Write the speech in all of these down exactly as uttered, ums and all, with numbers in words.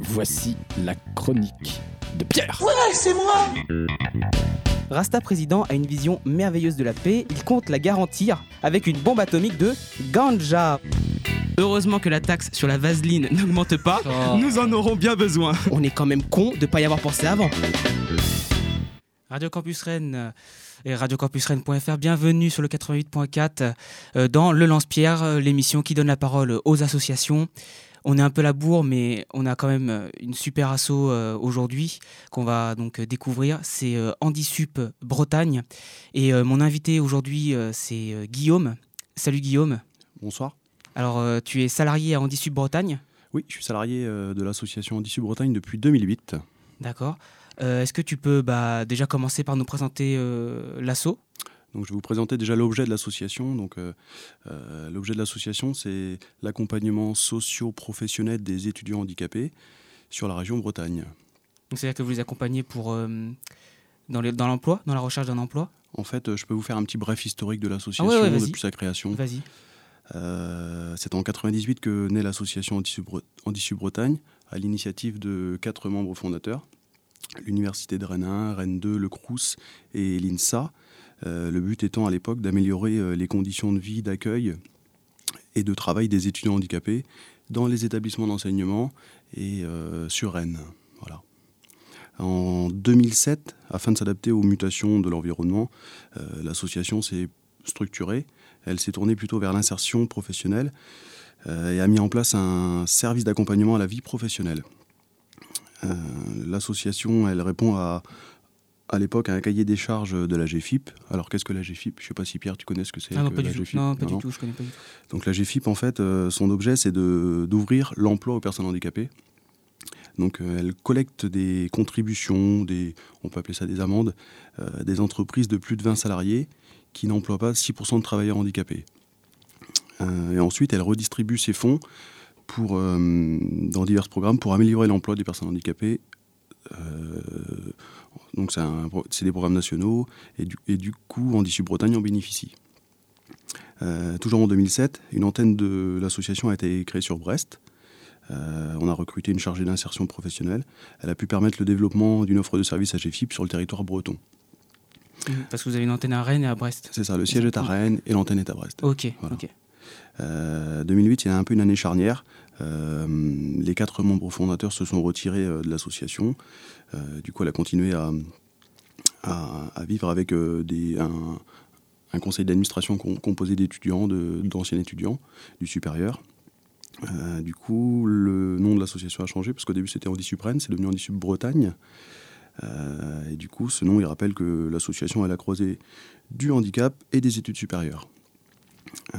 voici la chronique de Pierre. Ouais, c'est moi. Rasta Président a une vision merveilleuse de la paix, il compte la garantir avec une bombe atomique de ganja. Heureusement que la taxe sur la vaseline n'augmente pas, Oh. nous en aurons bien besoin. On est quand même con de pas y avoir pensé avant. Radio Campus Rennes et radio campus rennes point f r, bienvenue sur le quatre-vingt-huit point quatre euh, dans Le Lance-Pierre, euh, l'émission qui donne la parole aux associations. On est un peu la bourre, mais on a quand même une super asso euh, aujourd'hui qu'on va donc découvrir. C'est euh, Handisup Bretagne. Et euh, mon invité aujourd'hui, euh, c'est euh, Guillaume. Salut Guillaume. Bonsoir. Alors, euh, tu es salarié à Handisup Bretagne ? Oui, je suis salarié euh, de l'association Handisup Bretagne depuis deux mille huit. D'accord. Euh, est-ce que tu peux bah, déjà commencer par nous présenter euh, l'asso ? Donc, je vais vous présenter déjà l'objet de l'association. Donc, euh, euh, l'objet de l'association, c'est l'accompagnement socio-professionnel des étudiants handicapés sur la région Bretagne. Donc, c'est-à-dire que vous les accompagnez pour, euh, dans, les, dans l'emploi, dans la recherche d'un emploi ? En fait, je peux vous faire un petit bref historique de l'association Ah ouais, ouais, vas-y. depuis sa création. Vas-y. Euh, c'est en quatre-vingt-dix-huit que naît l'association Handisup Bre- Handisup Bretagne, à l'initiative de quatre membres fondateurs, l'Université de Rennes un, Rennes deux, le Crous et l'INSA. Euh, le but étant à l'époque d'améliorer euh, les conditions de vie, d'accueil et de travail des étudiants handicapés dans les établissements d'enseignement et euh, sur Rennes. Voilà. En deux mille sept, afin de s'adapter aux mutations de l'environnement, euh, l'association s'est structurée. Elle s'est tournée plutôt vers l'insertion professionnelle euh, et a mis en place un service d'accompagnement à la vie professionnelle. Euh, l'association, elle répond à, à l'époque à un cahier des charges de la G F I P. Alors, qu'est-ce que la G F I P ? Je ne sais pas si Pierre, tu connais ce que c'est Ah non, que pas la du tout. G F I P. Non, pas Non, du non. tout, je connais pas du tout. Donc, la G F I P, en fait, euh, son objet, c'est de, d'ouvrir l'emploi aux personnes handicapées. Donc, euh, elle collecte des contributions, des, on peut appeler ça des amendes, euh, des entreprises de plus de vingt salariés qui n'emploient pas six pour cent de travailleurs handicapés. Euh, et ensuite, elle redistribue ces fonds pour, euh, dans divers programmes pour améliorer l'emploi des personnes handicapées. Euh, donc, c'est, un, c'est des programmes nationaux et du, et du coup, Handisup Bretagne en bénéficie. Euh, toujours en deux mille sept, une antenne de l'association a été créée sur Brest. Euh, on a recruté une chargée d'insertion professionnelle. Elle a pu permettre le développement d'une offre de service à G F I P sur le territoire breton. Parce que vous avez une antenne à Rennes et à Brest. C'est ça, le siège est à Rennes et l'antenne est à Brest. Ok, Voilà. ok. Euh, deux mille huit, il y a un peu une année charnière. Euh, les quatre membres fondateurs se sont retirés euh, de l'association. Euh, du coup, elle a continué à, à, à vivre avec euh, des, un, un conseil d'administration com- composé d'étudiants, de, d'anciens étudiants, du supérieur. Euh, du coup, le nom de l'association a changé, parce qu'au début c'était Handisup Rennes, c'est devenu Handisup Bretagne. Euh, et du coup, ce nom, il rappelle que l'association elle a croisé du handicap et des études supérieures. Euh,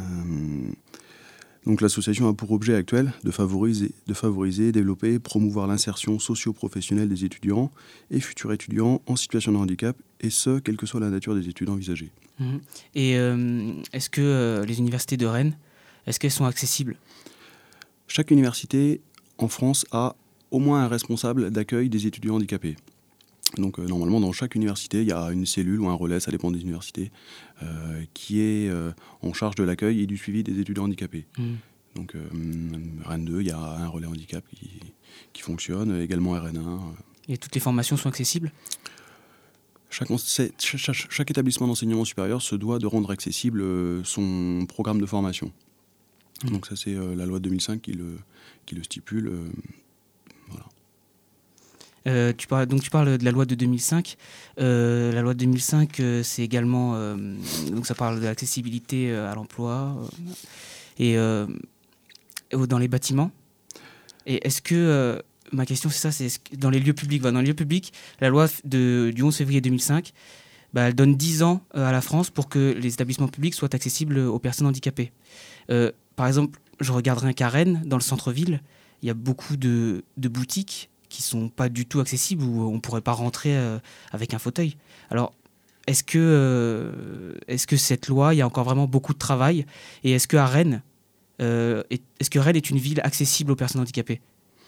donc l'association a pour objet actuel de favoriser, de favoriser, développer, promouvoir l'insertion socio-professionnelle des étudiants et futurs étudiants en situation de handicap, et ce, quelle que soit la nature des études envisagées. Mhm. Et euh, est-ce que euh, les universités de Rennes, est-ce qu'elles sont accessibles ? Chaque université en France a au moins un responsable d'accueil des étudiants handicapés. Donc euh, normalement dans chaque université il y a une cellule ou un relais, ça dépend des universités, euh, qui est euh, en charge de l'accueil et du suivi des étudiants handicapés. Mhm. Donc euh, Rennes deux, il y a un relais handicap qui, qui fonctionne, également R N un. Et toutes les formations sont accessibles ? Chaque, chaque, chaque, chaque établissement d'enseignement supérieur se doit de rendre accessible euh, son programme de formation. Mmh. Donc ça c'est euh, la loi de deux mille cinq qui le, qui le stipule. Euh, voilà. Euh, tu parles, donc tu parles de la loi de deux mille cinq. Euh, la loi de deux mille cinq, euh, c'est également... Euh, donc ça parle de l'accessibilité euh, à l'emploi euh, et euh, dans les bâtiments. Et est-ce que... Euh, ma question c'est ça, c'est est-ce que dans les lieux publics, bah, dans les lieux publics, la loi de, du onze février deux mille cinq, bah, elle donne dix ans euh, à la France pour que les établissements publics soient accessibles aux personnes handicapées. Euh, par exemple, je regarderai un cas Rennes, dans le centre-ville, il y a beaucoup de, de boutiques qui ne sont pas du tout accessibles, où on ne pourrait pas rentrer euh, avec un fauteuil. Alors, est-ce que, euh, est-ce que cette loi, il y a encore vraiment beaucoup de travail ? Et est-ce qu'à Rennes, euh, est, est-ce que Rennes est une ville accessible aux personnes handicapées ?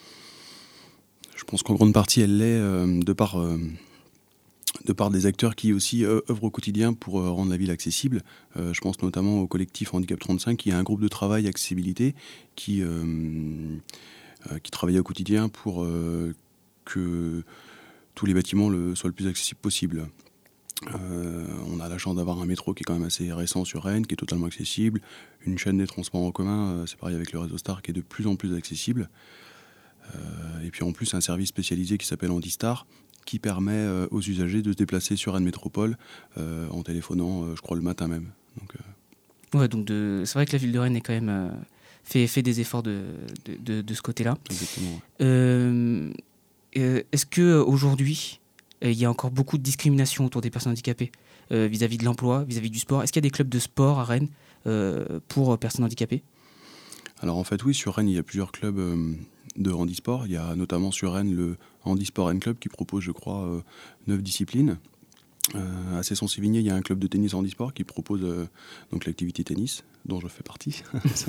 Je pense qu'en grande partie, elle l'est euh, de par... Euh de par des acteurs qui aussi euh, œuvrent au quotidien pour euh, rendre la ville accessible. Euh, je pense notamment au collectif Handicap trente-cinq, qui est un groupe de travail accessibilité qui, euh, euh, qui travaillait au quotidien pour euh, que tous les bâtiments le, soient le plus accessibles possible. Euh, on a la chance d'avoir un métro qui est quand même assez récent sur Rennes, qui est totalement accessible, une chaîne des transports en commun, euh, c'est pareil avec le réseau Star, qui est de plus en plus accessible. Euh, et puis en plus un service spécialisé qui s'appelle Handistar, qui permet euh, aux usagers de se déplacer sur Rennes Métropole euh, en téléphonant, euh, je crois, le matin même. Donc, euh... Ouais, donc de... c'est vrai que la ville de Rennes est quand même euh, fait, fait des efforts de, de, de, de ce côté-là. Exactement. Ouais. Euh, euh, est-ce qu'aujourd'hui, il y a encore beaucoup de discrimination autour des personnes handicapées euh, vis-à-vis de l'emploi, vis-à-vis du sport? Est-ce qu'il y a des clubs de sport à Rennes euh, pour personnes handicapées? Alors en fait oui, sur Rennes il y a plusieurs clubs euh, de handisport. Il y a notamment sur Rennes le Handisport Rennes Club qui propose je crois euh, neuf disciplines. Euh, à Cesson-Sévigné il y a un club de tennis handisport qui propose euh, donc l'activité tennis dont je fais partie.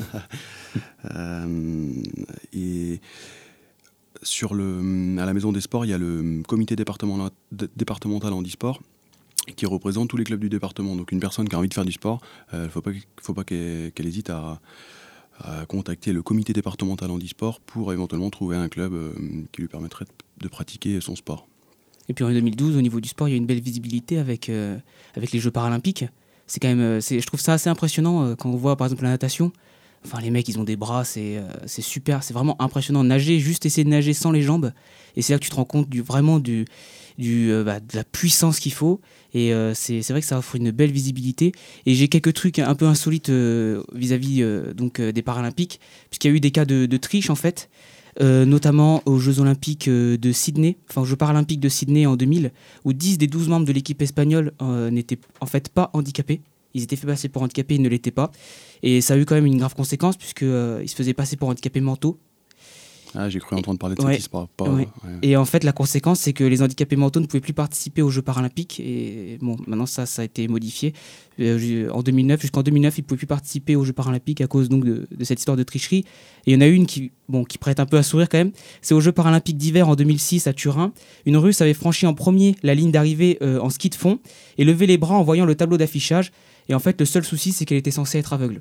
euh, et sur le, à la Maison des Sports il y a le comité départemental, départemental handisport qui représente tous les clubs du département. Donc une personne qui a envie de faire du sport, il euh, ne faut pas, faut pas qu'elle, qu'elle hésite à à contacter le comité départemental handisport pour éventuellement trouver un club euh, qui lui permettrait de pratiquer son sport. Et puis en deux mille douze, au niveau du sport, il y a une belle visibilité avec, euh, avec les Jeux paralympiques. C'est quand même, c'est, je trouve ça assez impressionnant euh, quand on voit par exemple la natation. Enfin, les mecs, ils ont des bras, c'est, euh, c'est super, c'est vraiment impressionnant. Nager, juste essayer de nager sans les jambes. Et c'est là que tu te rends compte du, vraiment du, du, euh, bah, de la puissance qu'il faut. Et euh, c'est, c'est vrai que ça offre une belle visibilité. Et j'ai quelques trucs un peu insolites euh, vis-à-vis euh, donc, euh, des Paralympiques, puisqu'il y a eu des cas de, de triche, en fait, euh, notamment aux Jeux Olympiques euh, de Sydney, enfin aux Jeux Paralympiques de Sydney en deux mille, où dix des douze membres de l'équipe espagnole euh, n'étaient en fait pas handicapés. Ils étaient fait passer pour handicapés, ils ne l'étaient pas. Et ça a eu quand même une grave conséquence, puisqu'ils euh, se faisaient passer pour handicapés mentaux. Ah, j'ai cru entendre parler de ouais, ça qui se parle pas. Ouais. Ouais. Et en fait, la conséquence, c'est que les handicapés mentaux ne pouvaient plus participer aux Jeux Paralympiques. Et bon, maintenant, ça, ça a été modifié. Euh, en deux mille neuf, jusqu'en deux mille neuf, ils ne pouvaient plus participer aux Jeux Paralympiques à cause donc, de, de cette histoire de tricherie. Et il y en a une qui, bon, qui prête un peu à sourire quand même. C'est aux Jeux Paralympiques d'hiver en deux mille six à Turin. Une Russe avait franchi en premier la ligne d'arrivée euh, en ski de fond et levé les bras en voyant le tableau d'affichage. Et en fait, le seul souci, c'est qu'elle était censée être aveugle.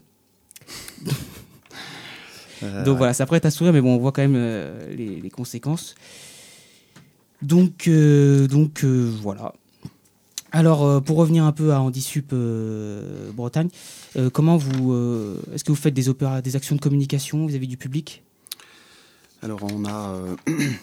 Euh... Donc voilà, ça prête à sourire, mais bon, on voit quand même euh, les, les conséquences. Donc, euh, donc euh, voilà. Alors, euh, pour revenir un peu à Handisup euh, Bretagne, euh, comment vous, euh, est-ce que vous faites des, opéra- des actions de communication vis-à-vis du public? Alors, on a... Euh...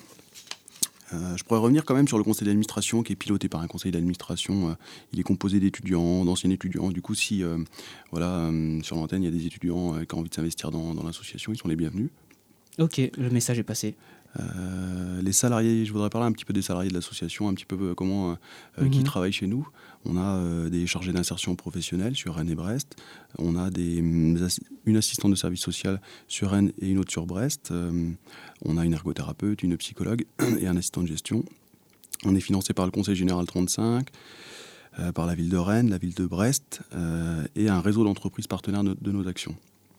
Euh, je pourrais revenir quand même sur le conseil d'administration qui est piloté par un conseil d'administration. Euh, il est composé d'étudiants, d'anciens étudiants. Du coup, si euh, voilà, euh, sur l'antenne, il y a des étudiants euh, qui ont envie de s'investir dans, dans l'association, ils sont les bienvenus. Ok, le message est passé. Euh, les salariés, je voudrais parler un petit peu des salariés de l'association, un petit peu euh, comment, euh, mm-hmm. qui travaillent chez nous. On a euh, des chargés d'insertion professionnelle sur Rennes et Brest. On a des, une assistante de service social sur Rennes et une autre sur Brest. Euh, on a une ergothérapeute, une psychologue et un assistant de gestion. On est financé par le Conseil Général trente-cinq, euh, par la ville de Rennes, la ville de Brest euh, et un réseau d'entreprises partenaires de, de nos actions.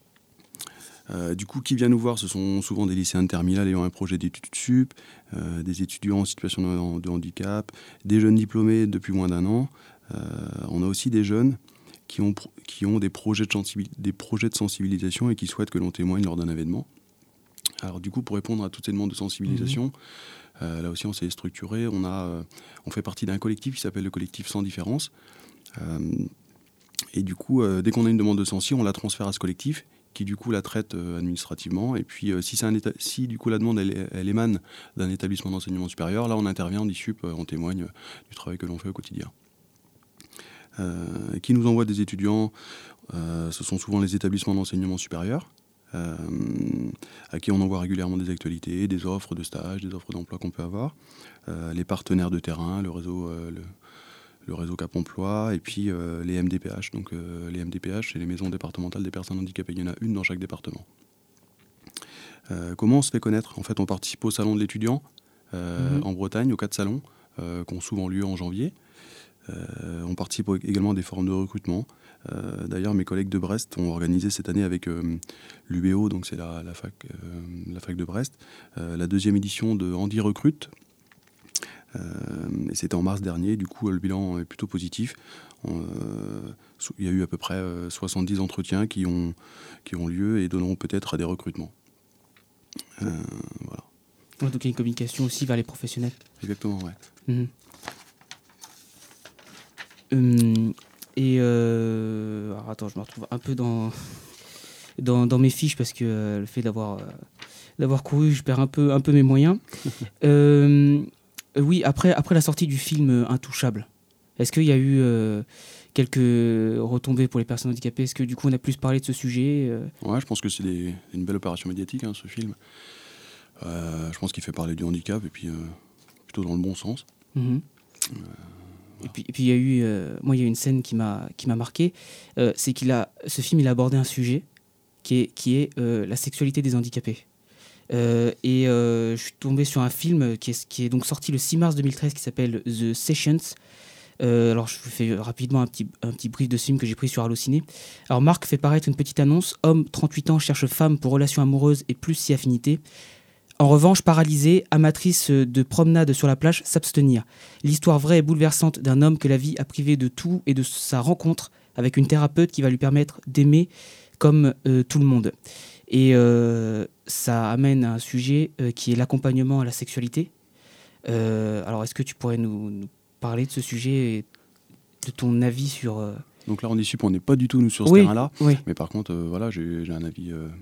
Euh, du coup, qui vient nous voir, ce sont souvent des lycéens de terminale ayant un projet d'études sup, euh, des étudiants en situation de, de handicap, des jeunes diplômés depuis moins d'un an. Euh, on a aussi des jeunes qui ont, qui ont des, projets de sensibil- des projets de sensibilisation et qui souhaitent que l'on témoigne lors d'un événement. Alors du coup, pour répondre à toutes ces demandes de sensibilisation, mmh. euh, là aussi on s'est structuré. On, a, euh, on fait partie d'un collectif qui s'appelle le collectif Sans Différence. Euh, et du coup, euh, dès qu'on a une demande de sensi, on la transfère à ce collectif qui du coup la traite euh, administrativement. Et puis euh, si, c'est un éta- si du coup la demande elle, elle émane d'un établissement d'enseignement supérieur, là on intervient en Handisup, euh, on témoigne euh, du travail que l'on fait au quotidien. Euh, qui nous envoie des étudiants, euh, ce sont souvent les établissements d'enseignement supérieur, euh, à qui on envoie régulièrement des actualités, des offres de stage, des offres d'emploi qu'on peut avoir, euh, les partenaires de terrain, le réseau... Euh, le, le réseau Cap Emploi, et puis euh, les M D P H. Donc euh, les M D P H, c'est les maisons départementales des personnes handicapées. Il y en a une dans chaque département. Euh, comment on se fait connaître ? En fait, on participe au salon de l'étudiant euh, mmh. en Bretagne, aux quatre salons, euh, qui ont souvent lieu en janvier. Euh, on participe également à des forums de recrutement. Euh, d'ailleurs, mes collègues de Brest ont organisé cette année avec euh, l'U B O, donc c'est la, la, fac, euh, la fac de Brest, euh, la deuxième édition de Handi Recrute. Euh, et c'était en mars dernier, du coup le bilan est plutôt positif. Euh, il y a eu à peu près euh, soixante-dix entretiens qui ont, qui ont lieu et donneront peut-être à des recrutements. Euh, voilà. Ouais, donc il y a une communication aussi vers les professionnels. Exactement, ouais. Mmh. Hum, et euh, alors attends, je me retrouve un peu dans, dans, dans mes fiches parce que euh, le fait d'avoir, euh, d'avoir couru, je perds un peu, un peu mes moyens. euh, oui, après, après la sortie du film Intouchable, est-ce qu'il y a eu euh, quelques retombées pour les personnes handicapées ? Est-ce que du coup on a plus parlé de ce sujet euh... Ouais, je pense que c'est des, une belle opération médiatique, hein, ce film. Euh, je pense qu'il fait parler du handicap et puis euh, plutôt dans le bon sens. Mmh. Euh, Et puis, et puis il y a eu, euh, moi, il y a une scène qui m'a qui m'a marqué, euh, c'est qu'il a, ce film, il a abordé un sujet qui est qui est euh, la sexualité des handicapés. Euh, et euh, je suis tombé sur un film qui est qui est donc sorti le six mars deux mille treize qui s'appelle The Sessions. Euh, alors je vous fais rapidement un petit un petit brief de ce film que j'ai pris sur Allociné. Alors Marc fait paraître une petite annonce: homme, trente-huit ans, cherche femme pour relation amoureuse et plus si affinité. En revanche, paralysée, amatrice de promenade sur la plage, s'abstenir. L'histoire vraie et bouleversante d'un homme que la vie a privé de tout et de sa rencontre avec une thérapeute qui va lui permettre d'aimer comme euh, tout le monde. Et euh, ça amène à un sujet euh, qui est l'accompagnement à la sexualité. Euh, alors, est-ce que tu pourrais nous, nous parler de ce sujet et de ton avis sur... Euh... Donc là, on est sup, on n'est pas du tout nous sur ce oui, terrain-là. Oui. Mais par contre, euh, voilà, j'ai, j'ai un avis... Euh...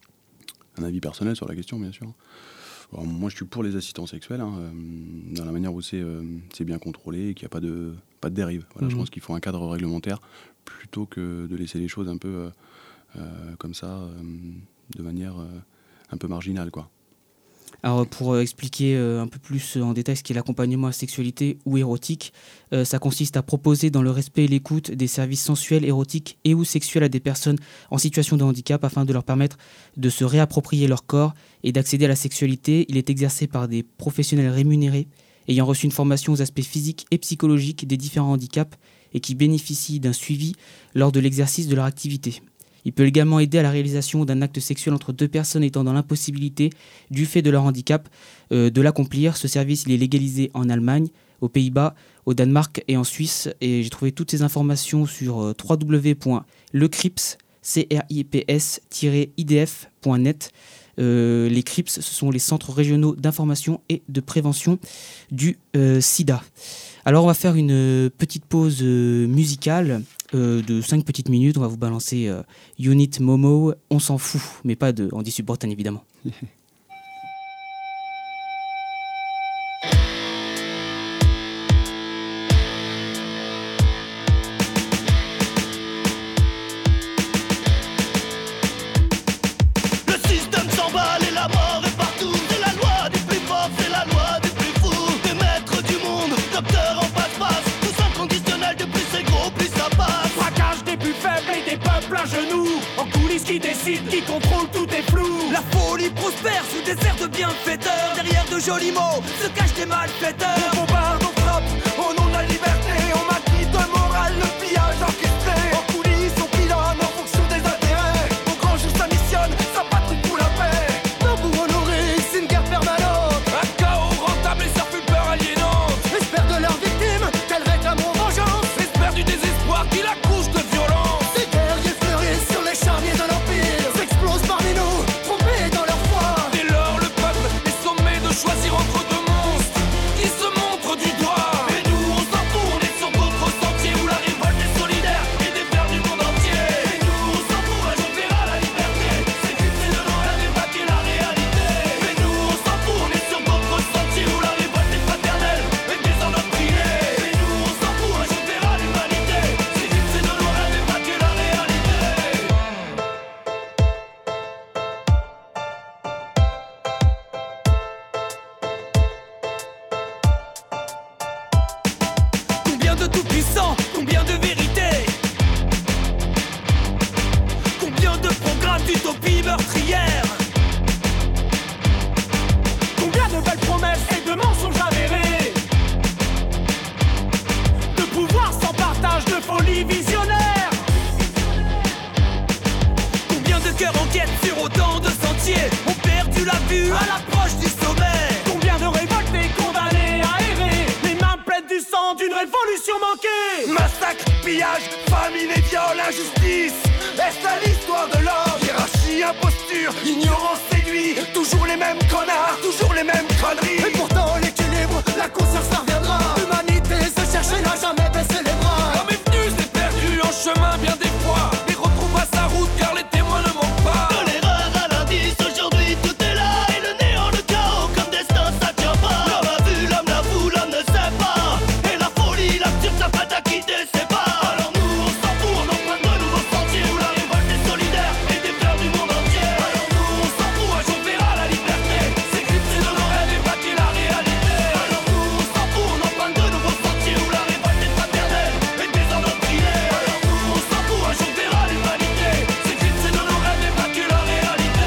un avis personnel sur la question, bien sûr. Alors, moi, je suis pour les assistants sexuels, hein, euh, dans la manière où c'est, euh, c'est bien contrôlé et qu'il n'y a pas de, pas de dérive. Voilà, mmh. Je pense qu'il faut un cadre réglementaire plutôt que de laisser les choses un peu euh, euh, comme ça, euh, de manière euh, un peu marginale, quoi. Alors pour euh, expliquer euh, un peu plus en détail ce qu'est l'accompagnement à la sexualité ou érotique, euh, ça consiste à proposer dans le respect et l'écoute des services sensuels, érotiques et ou sexuels à des personnes en situation de handicap afin de leur permettre de se réapproprier leur corps et d'accéder à la sexualité. Il est exercé par des professionnels rémunérés ayant reçu une formation aux aspects physiques et psychologiques des différents handicaps et qui bénéficient d'un suivi lors de l'exercice de leur activité. Il peut également aider à la réalisation d'un acte sexuel entre deux personnes étant dans l'impossibilité, du fait de leur handicap, euh, de l'accomplir. Ce service il est légalisé en Allemagne, aux Pays-Bas, au Danemark et en Suisse. Et j'ai trouvé toutes ces informations sur euh, w w w point le crips tiret i d f point net. Euh, les CRIPS, ce sont les centres régionaux d'information et de prévention du euh, sida. Alors on va faire une petite pause euh, musicale euh, de cinq petites minutes. On va vous balancer euh, Unit Momo, on s'en fout, mais pas de Andy Subbretagne évidemment. Qui décide, qui contrôle, tout est flou. La folie prospère sous des airs de bienfaiteurs. Derrière de jolis mots se cachent des malfaiteurs. On bombarde, on frappe, au nom de la liberté. On maquille de morale le pillage orchestré. En coulisses, on pilonne en fonction des intérêts. Au grand jour, ça missionne, ça patrouille pour la paix. Non, pour honorer, c'est une guerre permanente. Un chaos rentable et ça fait peur aliénante. Espère de leurs victimes, qu'elles réclameront vengeance. Espère du désespoir qui l'accouche de violence. Des guerriers fleurissent sur les charniers de l'Empire. S'explosent parmi nous, trompés dans leur foi. Dès lors, le peuple est sommé de choisir entre deux monstres qui se montrent du doigt. Et nous, on s'en fout, on est sur d'autres sentiers où la révolte est solidaire et défaire du monde entier. Et nous, on s'en fout, un jour verra la liberté. C'est qu'une c'est de loin la débat qui est la réalité. Et nous, on s'en fout, on est sur d'autres sentiers où la révolte est fraternelle et désendoctrinée. Et nous, on s'en fout, un jour verra l'humanité. C'est qu'une c'est de loin la débat qui est la réalité. Combien de tout-puissants, combien de vérités, combien de programmes d'utopie meurtrière, combien de belles promesses et de mensonges avérés, de pouvoir sans partage, de folie visionnaire. Combien de cœurs en quête sur autant de sentiers ont perdu la vue à l'approche du sommet. Combien de révoltés condamnés à errer, les mains pleines du sang d'une révolution manquée. Massacre, pillage, famine et viol, injustice. Est-ce à l'histoire de l'homme? Hiérarchie, imposture, ignorance et réduit. Toujours les mêmes connards, toujours les mêmes conneries. Et pourtant l'équilibre, la conscience ça reviendra. L'humanité se cherche et n'a jamais baissé les bras. L'homme est venu, s'est perdu en chemin bien des fois. Il retrouvera sa route car les témoins ne manquent pas. De l'erreur à l'indice, aujourd'hui tout est là. Et le néant, le chaos, comme destin ça tient pas. L'homme a vu, l'homme l'avoue, l'homme ne sait pas. Et la folie, l'absurde, ça va à quitter ses pas. Alors nous on s'en fout, on emprunte de nouveaux sentiers où la révolte est solidaire et des frères du monde entier. Alors nous on s'en fout, un jour verra la liberté s'éclipser de nos rêves et bâtir la réalité. Alors nous on s'en fout, on emprunte de nouveaux sentiers où la révolte est fraternelle et désendoctrinée. Alors nous on s'en fout, un jour verra l'humanité s'éclipser de nos rêves et bâtir la réalité.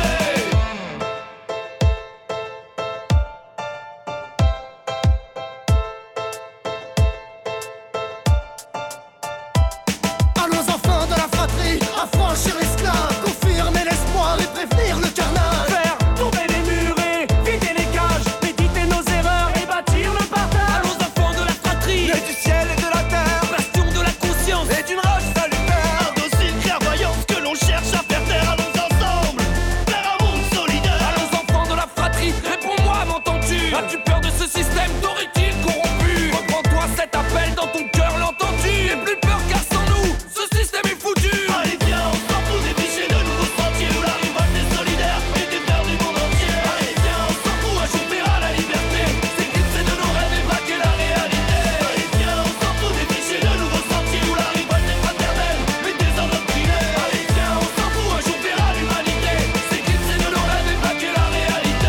Allons enfants de la fratrie, affranchir l'esclave, confirmer l'espoir et prévenir le carnage. Faire tomber les murs et vider les cages, méditer nos erreurs et bâtir le partage. Allons enfants de la fratrie, nés du ciel et de la terre, bastion de la conscience et d'une rage salutaire. Indocile clairvoyance que l'on cherche à faire taire. Allons ensemble vers un monde solidaire. Allons enfants de la fratrie, réponds-moi, m'entends-tu? As-tu peur de ce système d'origine corrompu? Reprends-toi cet appel dans ton cœur, l'entends-tu? N'aie plus peur car sans nous, ce système est foutu. Allez viens, on s'en fout des fichiers de nouveaux sentiers où la révolte est solidaire et des frères du monde entier. Allez viens, on s'en fout, un jour verra la liberté s'éclipser de nos rêves et braquer la réalité. Allez viens, on s'en fout des fichiers de nouveaux sentiers où la révolte est fraternelle et désendoctrinée. Allez viens, on s'en fout, un jour verra l'humanité s'éclipser de nos rêves et braquer la réalité.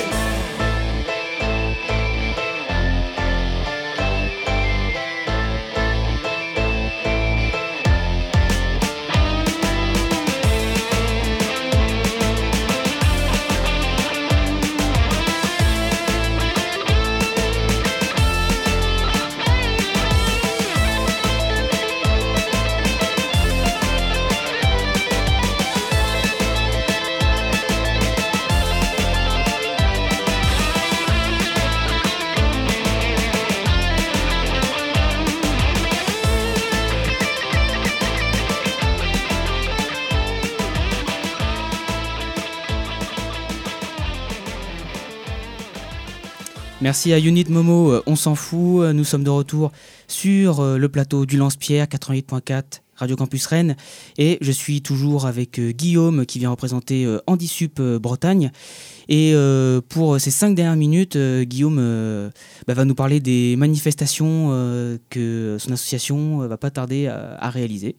Merci à Unit Momo, euh, on s'en fout. Nous sommes de retour sur euh, le plateau du Lance-Pierre quatre-vingt-huit point quatre Radio Campus Rennes et je suis toujours avec euh, Guillaume qui vient représenter euh, Handisup euh, Bretagne. Et euh, pour ces cinq dernières minutes, euh, Guillaume euh, bah, va nous parler des manifestations euh, que son association euh, va pas tarder à, à réaliser.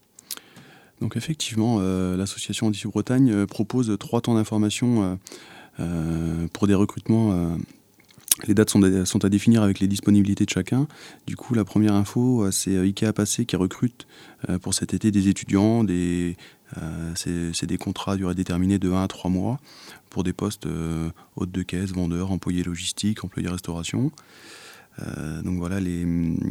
Donc effectivement, euh, l'association Handisup Bretagne euh, propose trois temps d'information euh, euh, pour des recrutements. Euh, les dates sont, à, sont à définir avec les disponibilités de chacun. Du coup, la première info, euh, c'est Ikea Passé qui recrute euh, pour cet été des étudiants. Des, euh, c'est, c'est des contrats à durée déterminée de un à trois mois pour des postes euh, hôtes de caisse, vendeurs, employés logistiques, employés restauration. Euh, donc voilà, les,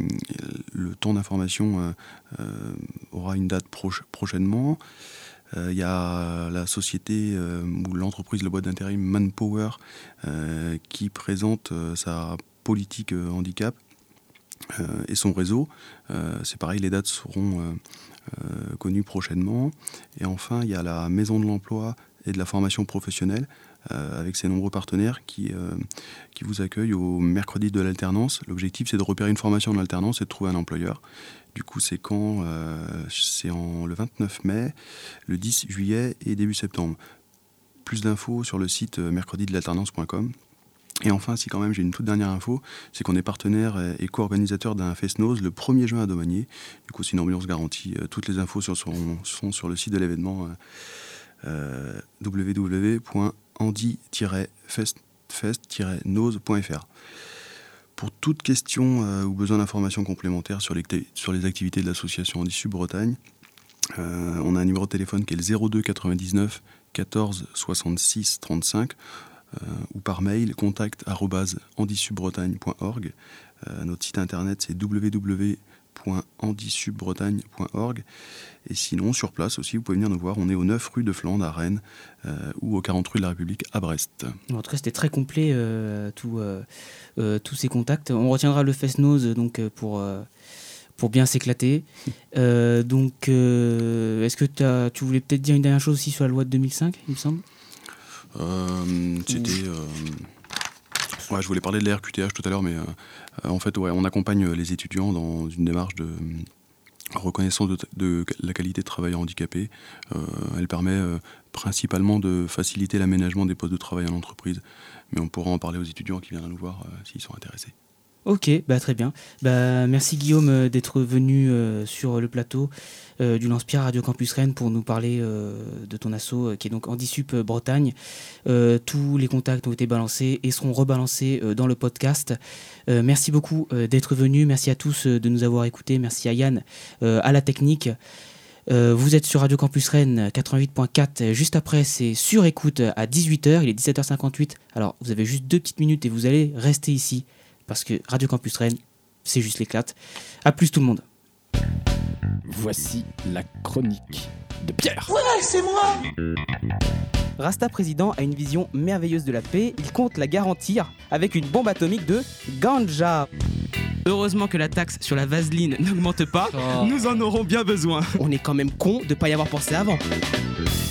le temps d'information euh, euh, aura une date proche, prochainement. Il euh, y a la société euh, ou l'entreprise, la boîte d'intérim Manpower euh, qui présente euh, sa politique euh, handicap euh, et son réseau. Euh, c'est pareil, les dates seront euh, euh, connues prochainement. Et enfin, il y a la Maison de l'Emploi et de la formation professionnelle euh, avec ses nombreux partenaires qui, euh, qui vous accueillent au mercredi de l'alternance. L'objectif, c'est de repérer une formation de l'alternance et de trouver un employeur. Du coup, c'est quand euh, c'est en, le vingt-neuf mai, le dix juillet et début septembre. Plus d'infos sur le site euh, mercredi de l'alternance point com. Et enfin, si quand même j'ai une toute dernière info, c'est qu'on est partenaire et co-organisateur d'un Fest-Noz le premier juin à Domanier. Du coup, c'est une ambiance garantie. Euh, toutes les infos sur, sont, sont sur le site de l'événement euh, euh, w w w point handi tiret fest noz point f r. Pour toute question euh, ou besoin d'informations complémentaires sur les, sur les activités de l'association Handisup Bretagne, euh, on a un numéro de téléphone qui est le zéro deux quatre-vingt-dix-neuf quatorze soixante-six trente-cinq euh, ou par mail contact arobase handisupbretagne point org. Euh, notre site internet c'est w w w point handisupbretagne point org. Et sinon, sur place aussi, vous pouvez venir nous voir. On est au neuf rue de Flandre à Rennes euh, ou au quarante rue de la République à Brest. En tout cas, c'était très complet, euh, tout, euh, euh, tous ces contacts. On retiendra le Fest-Noz donc, pour, euh, pour bien s'éclater. euh, donc, euh, est-ce que tu voulais peut-être dire une dernière chose aussi sur la loi de deux mille cinq, il me semble ? euh, C'était... Euh, ouais, je voulais parler de la R Q T H tout à l'heure, mais euh, en fait, ouais, on accompagne les étudiants dans une démarche de reconnaissance de, de la qualité de travailleur handicapé. Euh, elle permet euh, principalement de faciliter l'aménagement des postes de travail en entreprise, mais on pourra en parler aux étudiants qui viendront nous voir euh, s'ils sont intéressés. Ok, bah très bien. Bah, merci Guillaume d'être venu euh, sur le plateau euh, du Lance-Pierre Radio Campus Rennes pour nous parler euh, de ton asso euh, qui est donc Handisup Bretagne. Euh, tous les contacts ont été balancés et seront rebalancés euh, dans le podcast. Euh, merci beaucoup euh, d'être venu. Merci à tous euh, de nous avoir écoutés. Merci à Yann euh, à la technique. Euh, vous êtes sur Radio Campus Rennes quatre-vingt-huit point quatre. Juste après, c'est sur écoute à dix-huit heures. Il est dix-sept heures cinquante-huit. Alors, vous avez juste deux petites minutes et vous allez rester ici. Parce que Radio Campus Rennes, c'est juste l'éclate. A plus tout le monde. Voici la chronique de Pierre. Ouais, c'est moi. Rasta Président a une vision merveilleuse de la paix. Il compte la garantir avec une bombe atomique de ganja. Heureusement que la taxe sur la vaseline n'augmente pas. Oh. Nous en aurons bien besoin. On est quand même con de pas y avoir pensé avant.